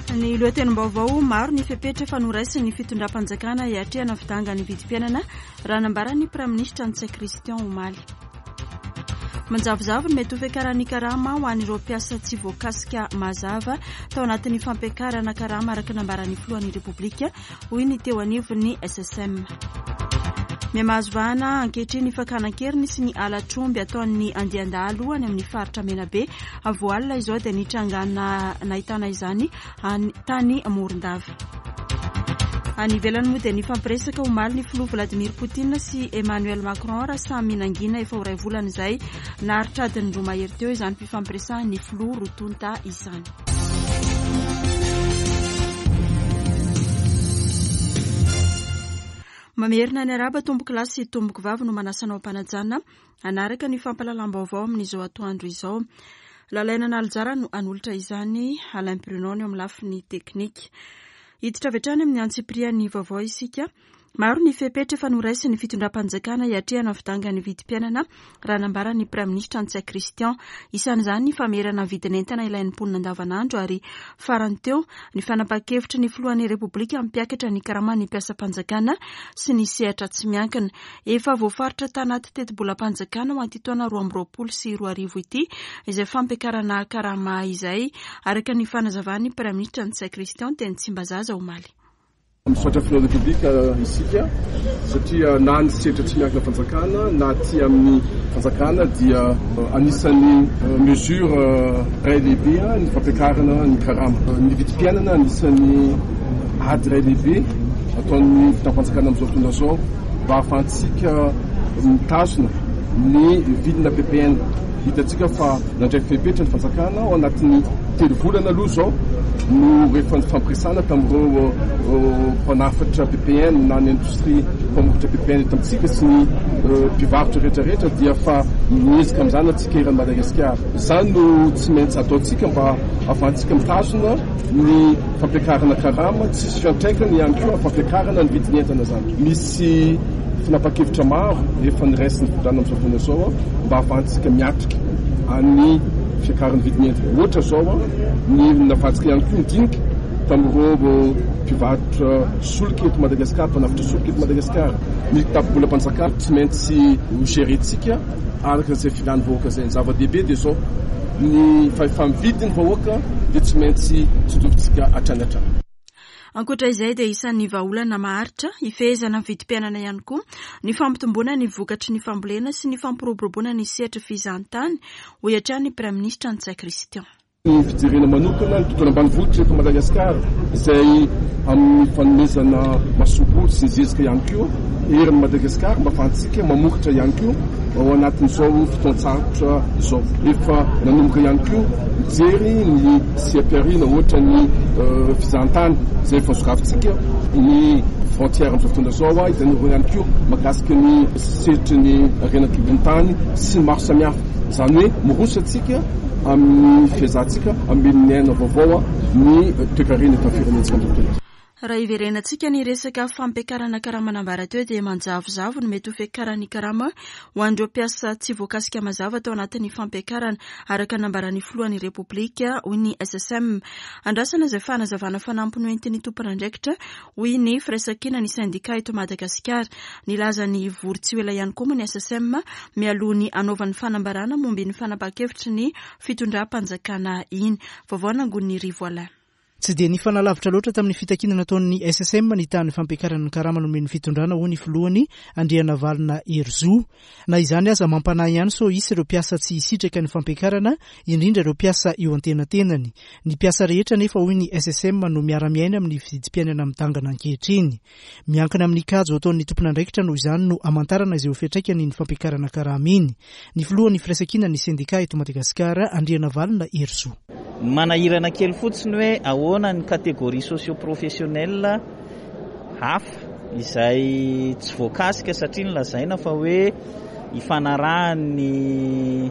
Ny lohatenim-baovao maro ny fepetra fanoraisy ny fitondram-panjakana hiatrehana fidanga ny vidim-piainana raha nambarany praministra Ntsaiko Christian Omaly. Manjavozavo ny mety ho fiakarany karama ho an'ireo mpiasa tsy voakasika mazava tao anatin'ny fampiakarana karama araka nambarany filohan'ny Repoblika hoy ny teo anivon'ny SSM. Miamahazo vahana ankehitriny ny fakanan-keriny sy ny alatromby ataon'ny andian-dalo any amin'ny faritra Menabe avoalina izao dia nitrangana nahitana izany tany Morondava. Any ivelany moa dia nifampiresaka omaly ny filoha Vladimir Poutine sy Emmanuel Macron raha samy minangina efa ho iray volana izay naharitra adiny roa mahery teo izany fifampiresahany ny filoha rotonta izany. Mamerina ny araba tomboky lahy sy tomboky vavy no manasanao ampanajana anaraka ny fampalalam-baovao amin'izao atoandro izao. Lalaina nalijara no anolotra izany Alain Prunon amin'ny lafiny teknika. Hiditra avy hatrany amin'ny antsiprian'ny vaovao isika. Maro ny fepetra fanoraisy ny fitondram-panjakana hiatrehana fidanga ny vidim-piainana raha nambarany praministra Ntsaiko Christian. Isan'izany ny famerana vidin'entana ilain'ny mponina andavanandro ary farany teo ny fanapa-kevitra ny filohan'ny Repoblika mpiakatra ny karaman'ny mpiasam-panjakana sy ny sehatra tsy miankina. Efa voafaritra tanaty teti-bolam-panjakana ho anty taona 2020 sy 2021 ity izay fampiakarana karama izay araka ny fanazavan'ny praministra Ntsaiko Christian teny Tsimbazaza Omaly. Misaotra filoha Repoblika isika satria na ny sehatra tsy miankina fanjakana na ty amin'ny fanjakana dia anisan'ny mesure ray lehibe ny fampiakarana ny karama. Ny vidim-piainana anisan'ny ady ray lehibe ataon'ny fitam-panjakana amin'izao fotoana izao mba ahafahantsika mitazona ny vidina PPN. Hitantsika fa nandray fepetra ny fanjakana ao anatin'ny 3 volana aloha izao no rehefa nifampiresana tamin'ireo mpanafatra PPN na ny indostria mpamokatra PPN eto amintsika sy ny mpivarotra rehetrarehetra dia fa miezaka amin'izany antsika eran'i Madagasikara. Izany no tsy maintsy ataontsika mba ahafahantsika mitazona ny fampiakarana karama tsisy fiantraikany ihany koa fampiakarana ny vidin'entana zany. Misy fanapa-kevitra maro efa niraisy ny fidrana amin'izao fotoana izao mba ahafahantsika miatrika amin'ny fiakaran'ny vidin'entana. Ohatra zao ny nahafahantsika ihany koa midinika tamin'ireo mpivarotra solika eto Madagasikara, mpanafitra solika eto Madagasikara. Ny tapo-bolam-panjakana tsy maintsy ho gerentsika araka izay filàn'ny vahoaka izay. Ny zava-dehibe dia zao ny famividin'ny vahoaka dia tsy maintsy tsodovintsika hatrany hatrany. Ankoatra izay dia isan'ny vahaolana maharitra ifehezana ny vidim-piainana ihany koa ny fampitomboana ny vokatry ny fambolena sy ny fampiroboroboana ny sehatra fizahantany ho hiatrany praministra Ntsaiko Christian. Ny fijerena manokana ny tontolo ambanivohitra eto Madagasikara izay amin'ny fanomezana masobolo sy ny zezika ihany koa eran'i Madagasikara mba ahafahantsika mamokatra ihany koa ao anatin'izao fotoan-tsarotra izao. Efa nanomboka ihany koa mijery ny siam-piarina ohatra ny fizahantany izay efa sorafintsika ny frontière amin'izao fotoana izao hitan'ireo ihany koa mahakasika ny sehatra ny renakibon-tany sy ny maro samihafa. Izany hoe mirosatsika amin'ny fihazatsika amin'ny aina vaovao ny toekarena eto firenentsika amin'izao. Raha iverenantsika ny resaka fampiakarana karama nambara teo dia manjavozavo ny mety ho fiakarany karama ho an'ireo mpiasa tsy voakasika mazava tao anatin'ny fampiakarana araka nambaran'ny filohan'ny Repoblika hoy ny SSM. Andrasana izay fanazavana fanampiny hoentin'ny tompon'andraikitra hoy ny firaisankina ny sindika eto Madagasikara. Nilaza ny vory tsy ho ela ihany koa moa ny SSM mialoha ny anaovan'ny fanambarana momby ny fanapa-kevitra ny fitondram-panjakana iny. Vaovao nangon'ny Rivoala. Tsy dia nifanalavitra loatra tamin'ny fitakinana ataon'ny SSM ny tany fampiakarana ny karama nomen'ny fitondrana ho ny filohany Andriana Valina Herzo. Na izany aza mampanahy ihany so isy ireo mpiasa tsy hisitraka ny fampiakarana indrindra ireo mpiasa eo antenatenany. Ny mpiasa rehetra nefa hoy ny SSM no miara-miaina amin'ny vidim-piainana mitangana ankehitriny. Miankina amin'ny kajo ataon'ny tompon'andraikitra noho izany no amantarana izay ho fiantraikany ny fampiakarana karama iny. Ny filohan'ny firaisankina ny sindika eto Madagasikara Andriana Valina Herzo. Manahirana kely fotsiny hoe ahoana ny kategoria socio-professionnel hafa izay tsy voakasika satria nilazaina fa hoe ifanarahany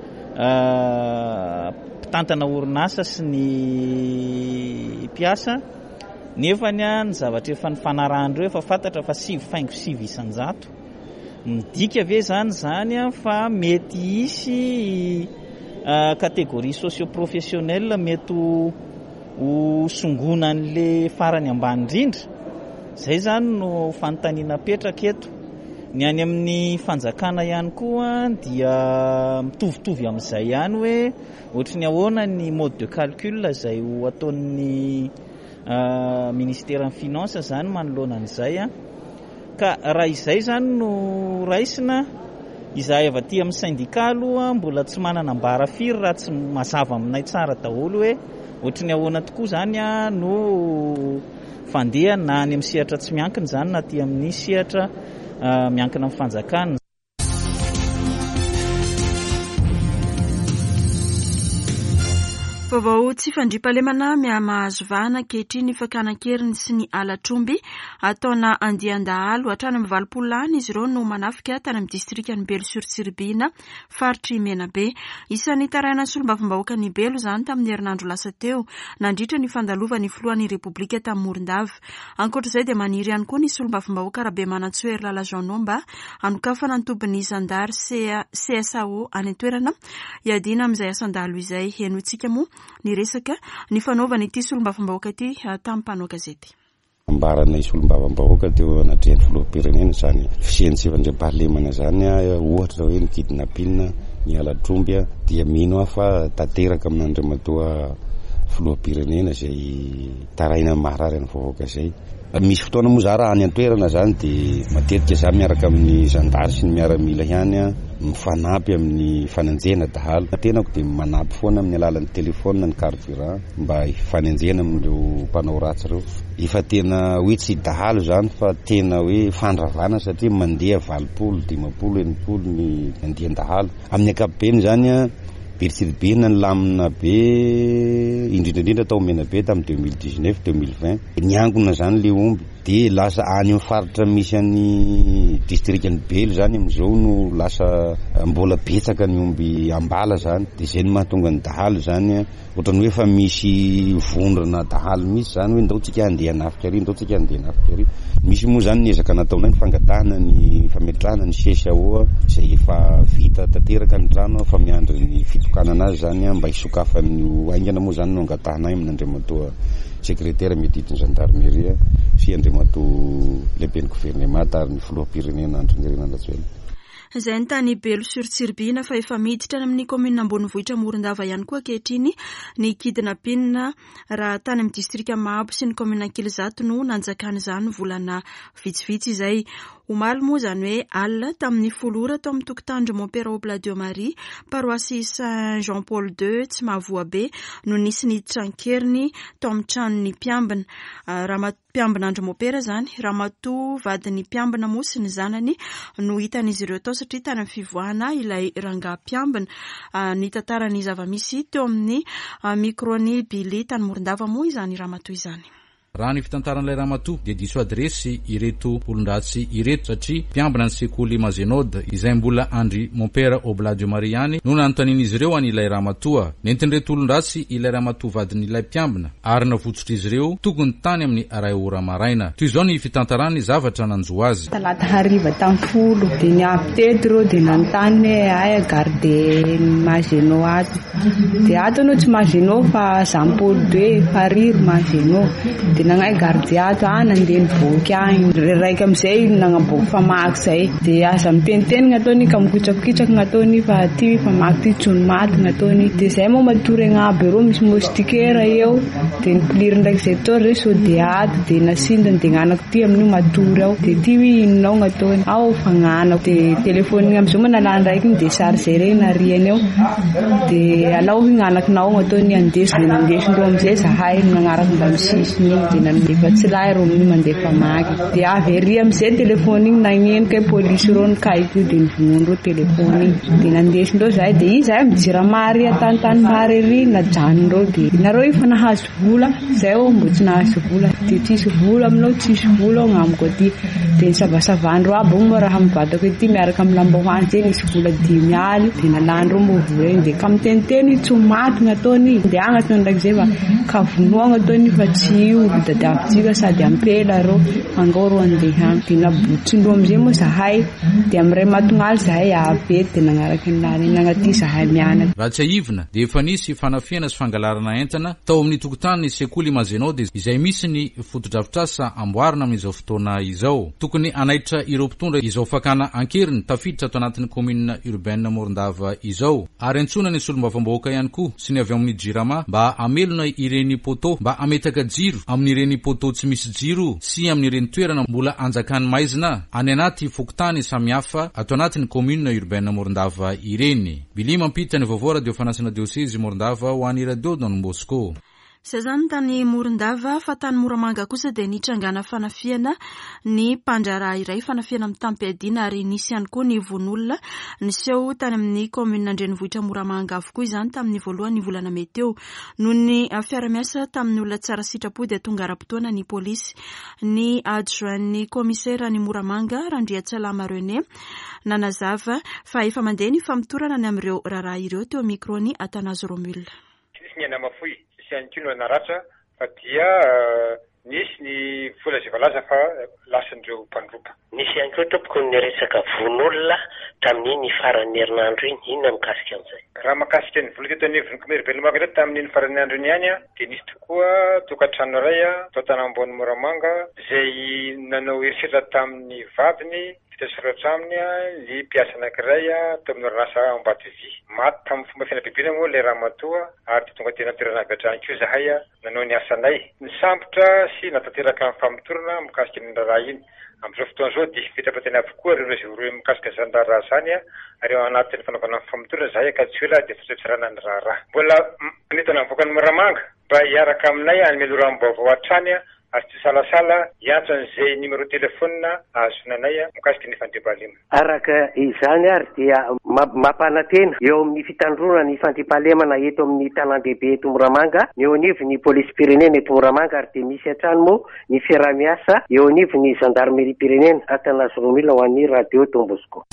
mpitantana orinasa sy ny mpiasa nefa ny zavatra efa nifanarahandreo efa fantatra fa 7.5 isanjato. Midika ve zany fa mety hisy kategoria socio-professionnel mety ho songona an'le farany ambany indrindra. Zay zany no fanontaniana petraka eto. Ny any amin'ny fanjakana ihany koa dia mitovitovy amin'izay ihany hoe ohatra ny ahoana ny mode de calcul izay ho ataon'ny ministère ny finance zany manoloana an'izay ka raha izay zany no raisina izahay avy aty amin'ny syndicat aloha mbola tsy manana mbara firy raha tsy mazava aminay tsara daholo hoe ohatra ny ahoana tokoa zany no fandeha na any amin'ny sehatra tsy miankina zany na aty amin'ny sehatra miankina amin'ny fanjakana. Vaovao tsy fandriampahalemana miamahazo vahana ankehitriny fakanan-keriny sy ny alatromby ataona andian-dahalo hatrany amin'ny 20 any izy ireo no manafika tany amin'ny distrikan'ny Belo sur Tsirbina faritry Menabe. Isan'ny taraina solombavambahoaka ny Belo zany tamin'ny herinandro lasa teo nandritra ny fandalovan'ny filohan'ny Repoblika tamin'ny Morondava. Ankoatr'izay dia maniry ihany koa ny solombavambahoaka Rabe Manantsoery Lala Jeanomba anokafana ny tombon'ny zandary CSAO any an-toerana iadina amin'izay asandalo izay henotsika moa ny resaka ny fanaovana ity solombavambahoaka ity tamin'ny mpanao gazety. Ambarana solombavambahoaka teo anatrehany filoham-pirenena zany fisiany sy fandriampahalemana zany ohatra hoe ny kidnapping ny alatromby dia mino aho fa tanteraka amin'Andriamatoa filoham-pirenena izay taraina maharary ny vahoaka izay. Misy fotoana moa zara any an-toerana zany dia matetika za miaraka amin'ny zandary sy ny miaramila ihany mifanampy amin'ny fanenjena dahalo. Tenako dia manampy foana amin'ny alalan'ny telefona ny carburant mba hifanenjena amin'ireo mpanao ratsy ireo. Efa tena hoe tsy dahalo zany fa tena hoe fandravana satria mandeha 20, 50, 80 ny andian-dahalo. Amin'ny ankapobeny zany Betsirbina ny lamina be indrindrandrindra tao Menabe tamin'ny 2019-2020 niangona zany le omby dia lasa any amin'ny faritra misy an'ny distrikan'ny Belo zany amin'izao no lasa mbola betsaka ny omby ambala zany dia izay no mahatonga ny dahalo zany ohatrany hoe fa misy vondrana dahalo misy zany hoe ndao tsika andeha anafika ary ndao tsika andeha anafika ary. Misy moa zany niezaka nataonay ny fangatahana ny fametrahana ny CSAO izay efa vita tanteraka ny trano fa miandry ny fitokana azy zany mba hisokafan'ny aingana moa zany no angatahanay amin'Andriamatoa secrétaire médite ny gendarmerie sy Andriamatoa lehiben'ny gouvernement ary ny filoham-pirenena Andrinirina Rajoelina. Izay ny tany Belo sur Tsirbina fa efa miditra amin'ny commune Ambonivohitra Morondava ihany koa ankehitriny ny kidnapping raha tany amin'ny distrika Mahabo sy ny commune Ankilizato no nanjakana izany volana vitsivitsy izay. Omaly moa zany hoe alina tamin'ny folora tao amin'ny tokotandro Montpera Oblat de Marie paroisse Saint Jean Paul II tsy Mahavoabe no nisy ny trankeriny tao amin'ny tranony mpiambina mpiambinandro Montpera zany Ramatoa vadiny mpiambina moa sy ny zanany no hitan'izy ireo tao satria tany amin'ny fivoahana ilay ranga mpiambina. Ny tantarany zava-misy teo amin'ny microny Billy tany Morondava moa izany Ramatoa izany. Raha ny fitantaran'ilay Ramatoa dia diso adresy ireto olondratsy ireto satria mpiambina ny sekoly Mazenod izay mbola andry Montpera Oblat de Marie any no nanontanian'izy ireo an'ilay Ramatoa. Nentin'ireto olondratsy ilay Ramatoa vadin'ilay mpiambina ary navotsotra izy ireo tokony tany amin'ny Ray ora maraina. Toy izao ny fitantarany zavatra nanjo azy. Talata hariva tamin'ny 10 dia niavy teto ireo dia nanontany hoe aya garde Mazenod ato dia ato no tsy Mazenod fa Jean Paul II Fariry Mazenod dia nangai gardiato nandeha niboky agny raika amin'izay nagnaboky famaky zay dia aza miteniteny gn'ataony ka mikitsakitsaky gn'ataony fa ty famaky ty tsony maty gn'ataony dia zay moa matory agnaby ireo misy moustiquaire eo dia nipliry ndraiky zay tao re sodiato dia nasindany dia gn'anako ty amin'io matory ao dia ty hoe inonao gn'ataony ao fagnanako dia telefoniny amin'izao moa nalany raiky dia chargere nariany eo dia alao hoe gn'anakinao gn'ataony andesy dia nandesindreo amin'izay zahay nagnaraka mba misisiny dia nandefa tsy lahy reo amin'ny mandefa maky dia avy ery amin'izay telefony igny nagneno kay polisy reo nikaiko dia nivonondreo telefony igny dia nandesindreo zahay dia izahay mijiramary atantany mary ery najanondreo dia nareo io fa nahazo vola zay o mbo tsy nahazo vola dia tsisy vola aminao tsisy vola ao ngamiko aty dia nisavasavandreo aby moa raha mivatako ety miaraka amin'ny lambahoany zay nisy vola 10 aly dia nalandreo moa vola igny dia ka miteniteny tsy maty gn'ataony dia agnatony ndraiky zay fa ka vonoa gn'ataony fa tsy io dadiavitsika sady ampela reo angao andeha dina botsindro amizay moa zahay de amiray matongaly zahay abe de nagnaraky nanaty zahay mianatra. Raha tsy aivina de efa nisy fanafiana sy fangalarana entana tao amin'ny tokontany sekoly Mazenody izay misy ny fotodrafitrasa amboarina amin'izao fotoana izao. Tokony anaitra ireo mpitondra izao fakana ankeriny tafiditra ato anatin'ny commune urbaine Morondava izao. Ary antsona ny solombavambahoaka ihany koa sy ny avy amin'ny jirama mba amelona ireny poto mba ametaka jiro amin'ireny poto tsy misy jiro sy amin'ireny toerana mbola anjakan'ny maizina any anaty fokontany samihafa ato anatin'ny commune urbaine Morondava ireny. Bili mampita ny vaovao radio fanasina diocese Morondava ho an'ny radio Don Bosco. Sezany tany Morondava fa tany Moramanga kosa de nitrangana fanafiana ny mpandrara iray fanafiana amin'ny Tampiadina ary nisy ihany koa ny vonolona niseho tany amin'ny commune Andrenivohitra Moramanga avokoa izany tamin'ny voalohany volana meteo noho ny fiara-miasa tamin'ny olona tsara sitrapo de tonga ara-potoana ny polisy ny adjoint commissaire ny Moramanga Randriatsalama René nanazava fa efa mandeha ny famitorana ny amin'ireo raharaha ireo teo mikrony Atanazo Romul. Antino naratra fa dia nisy ny vola zay valaza fa lasan'ireo mpandroka. Nisy ihany koa tompoko ny resaka vonolona tamin'iny faran'ny herinandro iny, inona mikasika an'izay? Raha makasika ny vola teto anivon'ny Moramanga tamin'iny faran'ny andro iny ihany dia nisy tokoa tokantrano iray tao Tanambony Moramanga izay nanao eritreritra tamin'ny vaviny soratra aminy ny mpiasa anankiray tao amin'ny orinasa Ambatevy. Maty tamin'ny fomba fianakaviana moa ilay ramatoa ary tonga tena toerana avy hatrany koa zahay nanao ny asanay. Nisambotra sy natanteraka amin'ny famitorana mikasika ny raharaha iny. Amin'izao fotoana izao dia fipetrapetrany avokoa ireo mikasika izany raharaha izany ary ao anatin'ny fanaovana amin'ny famitorana zahay ka tsy hoe dia fitsarana ny raharaha. Mbola manentana avoaka ny Moramanga mba hiaraka aminay hamelora-baovao hatrany ary tsy salasala iantsan'izay numéro telefona azonanay mikasika ny fandriam-pahalema. Araka izany ary dia mampanantena eo amin'ny fitandrona ny fandriam-pahalemana eto amin'ny tanan-dehibe eto Moramanga, eo anivo ny polisy pirenena eto Moramanga ary dia misy hatrany moa ny fiara-miasa eo anivo ny gendarmerie pirenena Atanazo Romul ho an'ny radio Don Bosco.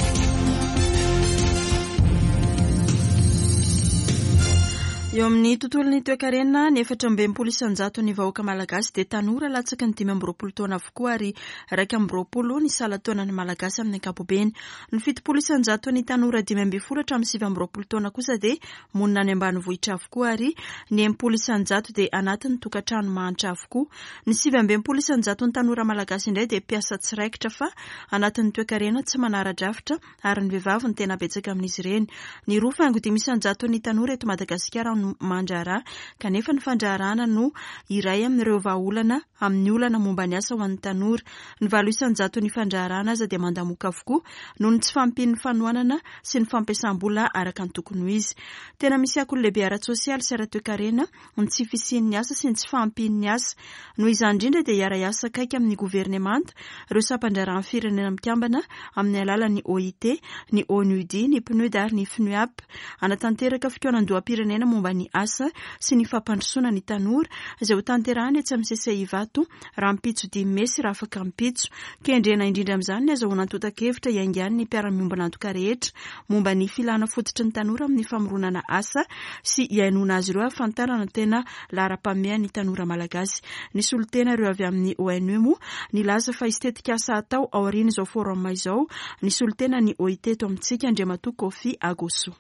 Eo amin'ny tontolon'ny toe-karena ny 420 ny vahoaka malagasy de tanora latsaka ny 5 taona avokoa ary 2 ny salan-taona ny malagasy amin'ny ankapobeny. Ny 70 ny tanora 5 hatramin'ny 7 taona kosa de monina any ambanivohitra avokoa ary ny 10 de anatin'ny tokantrano mahantra avokoa. Ny 20 ny tanora malagasy indray de mpiasa tsiraikitra fa anatin'ny toe-karena tsy manara-drafitra ary ny vehivavy ny tena betsaka amin'izy ireny. Ny roa faingo 500 ny tanora eto Madagasikara mandrara kanefa ny fandrarana no iray amin'ireo vahaolana amin'ny olana momba ny asa ho an'ny tanora. Ny 900 ny fandrarana aza dia mandamoka avokoa noho ny tsy fampin'ny fanoanana sy ny fampiasam-bola araka ny tokony ho izy. Tena misy akolo lehibe ara-tsosialy sy ara-toe-karena ny tsy fisian'ny asa sy ny tsy fampin'ny asa. Noho izany indrindra dia hiara-asa kaiky amin'ny governemanta ireo sampandrarana firenena mikambana amin'ny alalan'ny OIT, ny ONUD, ny PNUD ary ny FNUAP anatanteraka fitoanan-doham-pirenena momba ny asa sy ny fampandrosoana ny tanora izay ho tanterahany etsy amin'ny CCI Vato raha mipitso 10 Mesy raha afaka mipitso. Kendrena indrindra amin'izany ny azahoana tota-kevitra iangiany ny mpiara-miombana antoka rehetra momba ny filana fototry ny tanora amin'ny famoronana asa sy iainona azy ireo ahafantarana tena lara-pameha ny tanora malagasy. Ny solotena ireo avy amin'ny ONU nilaza fa estetika asa atao ao aorian'izao forum izao ny solotena ny OIT eto amintsika Andriamatoa Kofi Agoso.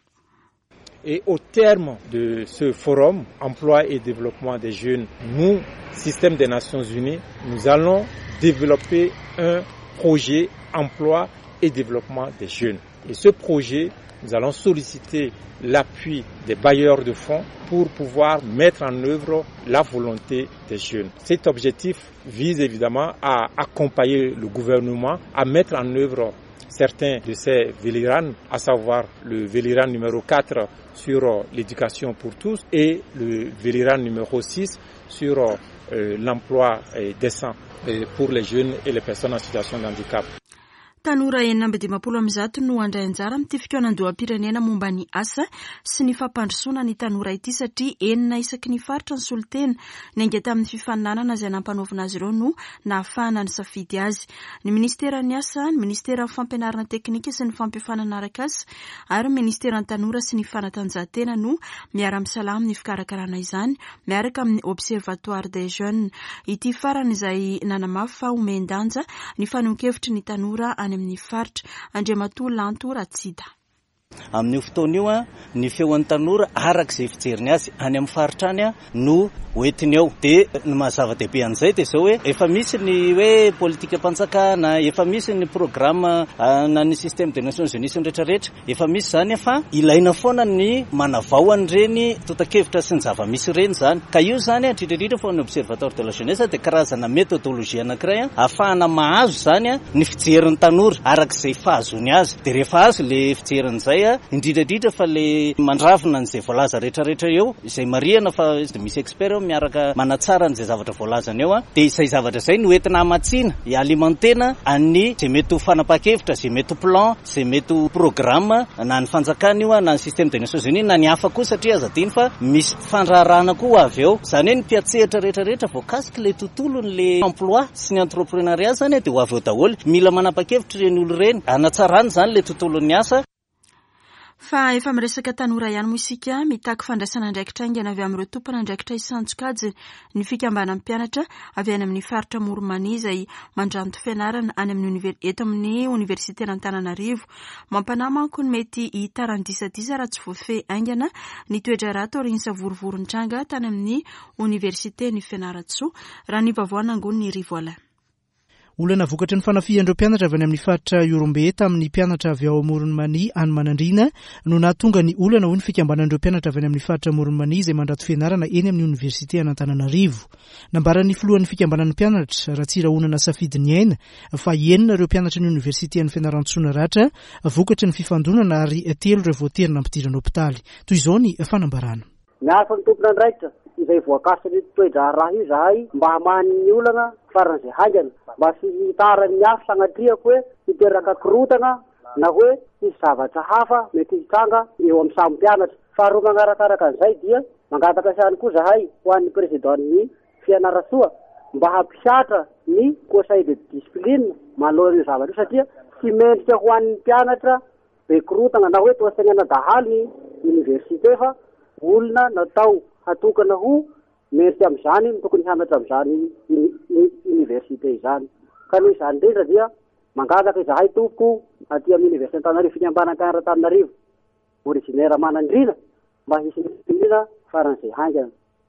Et au terme de ce forum emploi et développement des jeunes, nous, système des Nations Unies, nous allons développer un projet emploi et développement des jeunes. Et ce projet, nous allons solliciter l'appui des bailleurs de fonds pour pouvoir mettre en œuvre la volonté des jeunes. Cet objectif vise évidemment à accompagner le gouvernement à mettre en œuvre certains de ces Vélirans, à savoir le Véliran numéro 4 sur l'éducation pour tous et le Véliran numéro 6 sur l'emploi décent pour les jeunes et les personnes en situation de handicap. Tanora 920 no andray anjara amin'ity fitoanan-doham-pirenena momba ny asa sy ny fampandrosoana ny tanora ity satria enina isaky ny faritra ny solotena nainga tamin'ny fifaninanana izay nampanaovina azy ireo no nahafahana ny safidy azy. Ny ministeran'ny asa, ny ministeran'ny fampianarana teknika sy ny fampiafanana araka asa ary ny ministeran'ny tanora sy ny fanatanjahantena no miara-misalama ny fikarakarana izany miaraka amin'ny observatoire des jeunes. Ity farany izay nanamafy fa omendanja ny fanon-kevitry ny tanora any amin'ny faritra. Andriamatoa Lanto Ratsida. Amin'io fotoana io ny feon'ny tanora arak'izay fijeriny azy any amin'ny faritra any no hoetiny ao. Dia ny mahazava-dehibe an'izay dia izao hoe efa misy ny hoe politika mpanjakana, efa misy ny programma na ny système des nations unies rehetrarehetra, efa misy zany fa ilaina foana ny manavao an'ireny tota-kevitra sy ny zava-misy ireny zany. Ka io zany indrindra fa ny observatoire de la jeunesse dia karazana méthodologie anankiray ahafahana mahazo zany ny fijerin'ny tanora arak'izay fahazony azy. Dia rehefa azo le fijerin'izay indrindra fa le mandravina n'izay voalaza rehetrarehetra eo izay marihana fa misy expert miaraka manatsara n'izay zavatra voalazana eo dia izay zavatra izay no entina hamatsiana hialimentena any izay mety ho fanapa-kevitra, izay mety ho plan, izay mety ho programme na ny fanjakana io na ny système des nations unies na ny hafa koa satria aza diny fa misy fandraharahana koa avy eo. Izany hoe ny mpiatsehatra rehetrarehetra voakasiky le tontolony le emploi sy ny entreprenariat zany dia ho avy eo daholo. Mila manapa-kevitra ireny olo ireny hanatsarany zany le tontolon'ny asa. Fa efa miresaka tanora ihany moa isika mitaky fandraisana andraikitra aingana avy amin'ireo tompona andraikitra isantsokajy ny fikambanan'ny mpianatra avy any amin'ny faritra Morimani izay mandranto fianarana any amin'ny eto amin'ny université n'Antananarivo. Mampanahy manko ny mety hitarany disadisa raha tsy voafehy aingana ny toetra ratsy orinsa vorovoron-tranga tany amin'ny université ny Fianaratsoa raha ny vavoana angony ny Rivoala. Olana vokatry ny fanafihan'ireo mpianatra avy any amin'ny faritra Yorombe tamin'ny mpianatra avy ao Morimani any Manandrina no nahatonga ny olana hoy ny fikambanan'ireo mpianatra avy any amin'ny faritra Morimani izay mandrato fianarana eny amin'ny université an'Antananarivo. Nambaran'ny filohan'ny fikambanan'ny mpianatra Ratsirahonana safidy ny aina fa enina ireo mpianatra ny université ny Fianaratsoa ratra vokatry ny fifandonana ary 3 ireo voaterina ampidirana hopitaly. Toy izao ny fanambarana. Miasa ny tompona andraikitra izay voakasiny toedra raha io zahay mba hamany olana faran'izay haingana mba sy hitarany hafa sanatriako hoe hiteraka korotana na hoe hisy zavatra hafa mety hitranga eo amin'ny samy mpianatra. Faharoa manarakaraka an'izay dia mangataka sany koa zahay ho an'ny président'ny Fianaratsoa mba hampisatra ny conseil de discipline manoloana ny zavatra satria tsy mendrika ho an'ny mpianatra be korotana na hoe toasainana dahalo ny université fa olona natao hatokana ho mendrika amin'izany tokony hianatra amin'izany université izany. Ka noho izany indrindra dia mangataka izahay tompoko aty amin'ny université Antananarivo fikambanan-mpianatra Antananarivo originaire Manandrina mba hisy disipilina faran'izay haingana.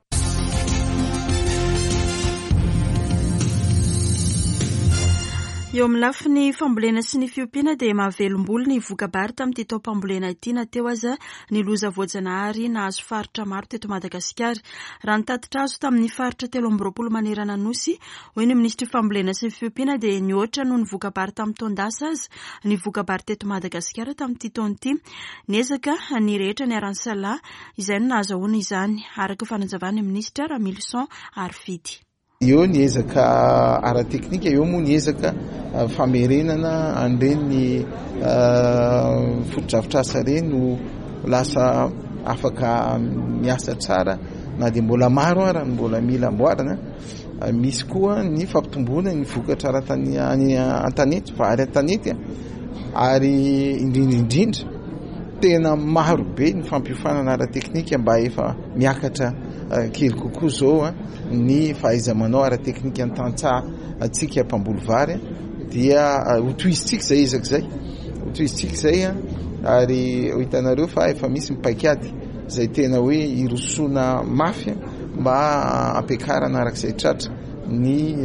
Eo amin'ny lafiny fambolena sy ny fiompiana dia mahavelom-bolo ny vokabary tamin'ity taom-pambolena ity na teo aza ny loza voajanahary nahazo faritra maro teto Madagasikara. Raha ny tatitra azo tamin'ny faritra 13 manerana nosy hoy ny ministry fambolena sy ny fiompiana dia nioatra noho ny vokabary tamin'ny taondasa aza ny vokabary teto Madagasikara tamin'ity taona ity. Niezaka ny rehetra ny arany salahy izay no nahazoana izany araka fanazavana ministra Ramilson Arfidy. Eo niezaka ara-teknika, eo moa niezaka famerenana an'ireny foto-drafitrasa ireny no lasa afaka miasa tsara na dia mbola maro ary mbola mila amboarana. Misy koa ny fampitomboana ny vokatra an-tanety fa ary an-tanety ary indrindra tena maro be ny fampiofanana ara-teknika mba efa miakatra kely kokoa zao ny fahaiza-manao ara-teknika ny tantsaha atsika mpamboly vary dia ho toizitsika zay ezaka zay ho toizitsika zay ary hitanareo fa efa misy mipaikady zay tena hoe irosoana mafy mba ampiakarana arak'izay tratra ny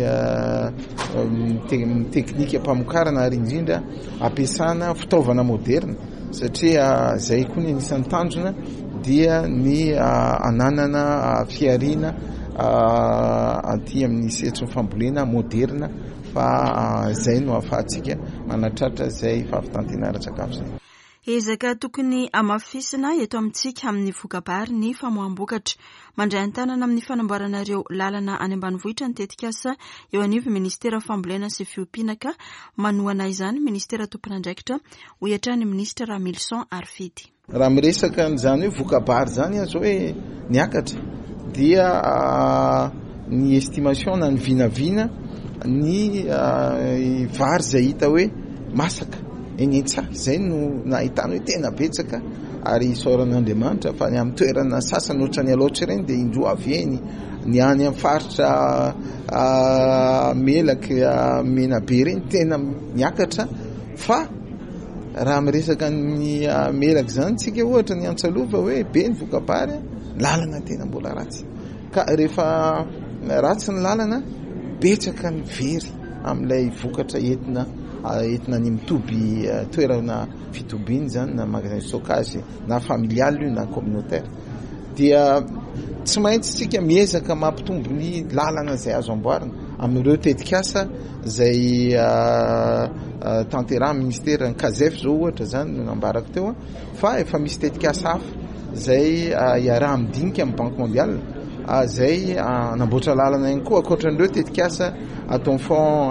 teknika mpamokarana ary indrindra ampiasana fitaovana moderna satria zay koa ny anisan'ny tanjona dia ny ananana fiarina aty amin'ny setry fambolena moderna fa zay no ahafahantsika manatratra zay fahafitantenara-tsakafo zay. ezaka tokony amafisina eto amintsika amin'ny vokabary ny famoam-bokatra mandray an-tanana amin'ny fanamboaranareo lalana any ambanivohitra ny tetikasa eo anivy ministera fambolena sy fiompianaka manoana izany ministera tompon'andraikitra hoetra ny ministra Ramilson Arfidy. Raha miresaka an'izany hoe vokabary zany azo hoe niakatra dia ny estimation na ny vinavina ny vary zay hita hoe masaka eny an-tsaha zay no nahitana hoe tena betsaka ary isaoran'Andriamanitra fa ny amin'ny toerana sasany ohatra ny aloatra ireny dia indroa avy eny ny any amin'ny faritra melaka mena be ireny tena niakatra fa raha miresaka ny melaka zany tsika ohatra ny antsalova hoe be ny vokabary lalana tena mbola ratsy ka rehefa ratsy ny lalana betsaka ny very amin'ilay vokatra entina ny mitoby toerana fitobiany zany na magasin stockage na familial io na communautaire dia tsy maintsy tsika miezaka mampitombo ny lalana zay azo amboarina amin'ireo tetikasa zay tanteraha ministera ny KAZF zao ohatra zany no nambarako teo fa efa misy tetikasa hafa zay iaraha amin'dinika amin'ny Banque mondiale zay namboatra lalana ihany koa ankoatran'ireo tetikasa atao fond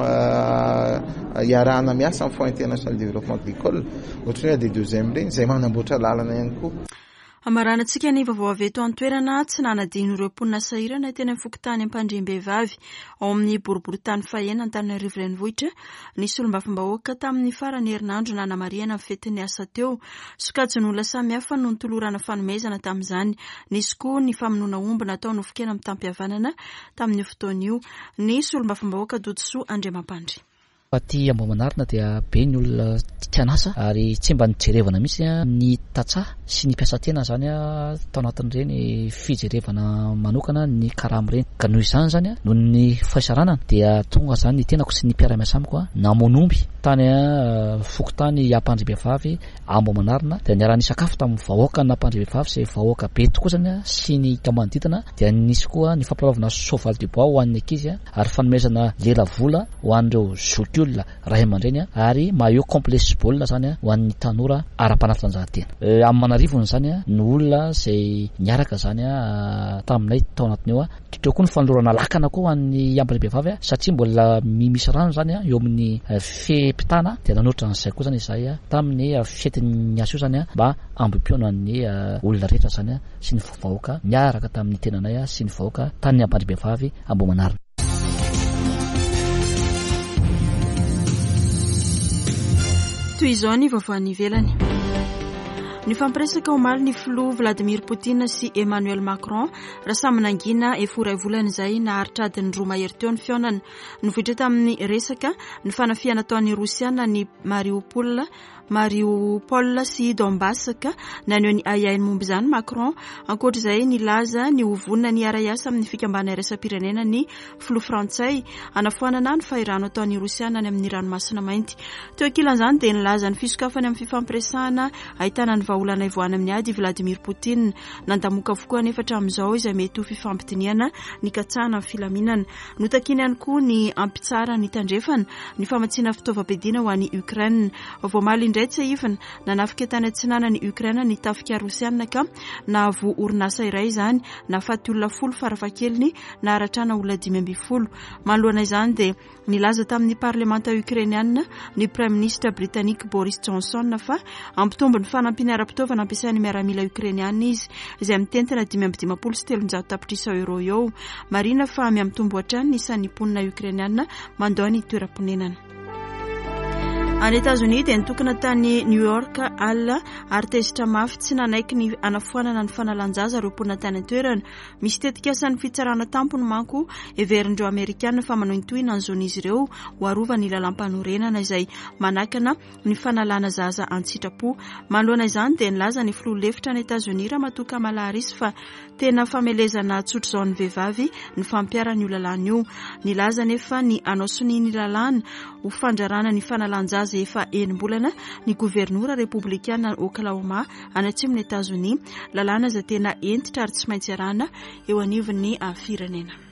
iarahana miasa amin'ny Fonds international développement agricole ohatran'ny des deuxième regny zay manamboatra lalana ihany koa. Amaranantsika ny vaovao avy eto an-toerana tsy nanadino ireo mponina sahirana teny amin'ny fokotany ampandriam-behivavy ao amin'ny boriboritany fahena Antananarivo renivohitra nisy olom-bafim-bahoaka tamin'ny farany herinandro nanamariana amin'ny fetiny asa teo sokajin'olona samihafa no nitolorana fanomezana tamin'izany nisy koa ny famonoana omby natao nofokena amin'ny tampihavanana tamin'ny fotoan'io nisy olom-bafim-bahoaka Dodsoa Andriamampandry. Aty Ambohimanarina dia be ny olona tianasa ary tsy mba nijerevana mihitsy ny tatsaha sy ny mpiasa tena zany tao anatin'ireny fijerevana manokana ny karamireny ka noho izany zany noho ny fahasaranana dia tonga zany ny tenako sy ny mpiara-miasa amiko namon'omby tany fokotany ampandriam-behivavy Ambohimanarina dia niarahany sakafo tamin'ny vahoaka na ampandriam-behivavy sy vahoaka be tokoa zany sy ny kamanodidina dia nisy koa ny fampalaovana soval du bois ho an'ny ankizy ary fanomezana lela vola ho an'ireo olona ray aman-dreny ary maillot complet football zany ho an'ny tanora ara-panatanjahantena amin'ny Manarivony zany ny olona zay niaraka zany taminay tao anatiny eo teo koa ny fanolorana lakana koa ho an'ny ampandriam-behivavy satria mbola misy rano zany eo amin'ny fepitana dia nanotra an'izay koa zany izay tamin'ny fetin'ny asa io zany mba ambim-piona ny olona rehetra zany sy ny vahoaka miaraka tamin'ny tenanay sy ny vahoaka tany ampandriam-behivavy Ambohimanarina. Toy izao ny vaovao any ivelany. Ny fampiresaka omaly ny filoha Vladimir Poutine sy Emmanuel Macron raha samy nangina eforay volana izay naharitra adiny roa mahery teo ny fiaonana nivohitra tamin'ny resaka ny fanafiana ataon'ny Rosiana ny Mariupol sy Donbass ka naneho ny ayainy momba izany Macron ankoatra izay nilaza ny hovonina ny ara-iasa amin'ny fikambana iraisam-pirenena ny filoha Frantsay anafoanana ny fahirano ataon'ny Rosiana any amin'ny ranomasina mainty teo ankilan'izany dia nilaza ny fisokafany amin'ny fifampiresahana ahitana ny vahaolana ivoany amin'ny ady Vladimir Poutine nandamoka avokoa nefa hatramin'izao izay mety ho fifampitiniana ny katsahana amin'ny filaminana notakiny ihany koa ny ampitsara ny tandrefana ny famatsiana fitaovam-piadiana ho an'ny Ukraine voamaly indray tsy ahivana nanafika tany antsinana ny Ukraine ny tafika Rosiana ka na vo orinasa iray izany na faty olona 10 farafahakeliny na aratrana olona 520 manoloana izany dia nilaza tamin'ny parlemanta ukrainiana ny prime ministre britannique Boris Johnson fa ampitombo ny fanampiana ara-pitaovana ampiasain'ny miaramila ukrainiana izy izay mitentina 530 tapitrisa euro eo marina fa miamtombo hatrany ny isan'ny mponina ukrainiana mandoa ny toeram-ponenana. Any États-Unis dia nitokana tany New York alla ary tezitra mafy tsy nanaiky ny anafoanana ny fanalanjaza ireo mponina tany an-toerana misy tetikasan'ny fitsarana tampony manko everindreo Amerikana fa manao intohina ny zon'izy ireo ho arova ny lalam-panorenana izay manakana ny fanalana zaza an-tsitrapo manoloana izany dia nilaza ny filoha lefitra any États-Unis raha matoka malarisy fa tena famelezana tsotro izao ny vehivavy ny fampiarana io lalàna io nilaza nefa ny anao soniny lalàna ho fandrarana ny fanalanjaza efa enim-bolana ny gouvernoura républicaine Oklahoma any atsimon'ny États-Unis lalàna izay tena entitra ary tsy maintsy arahana eo anivon'ny firenena.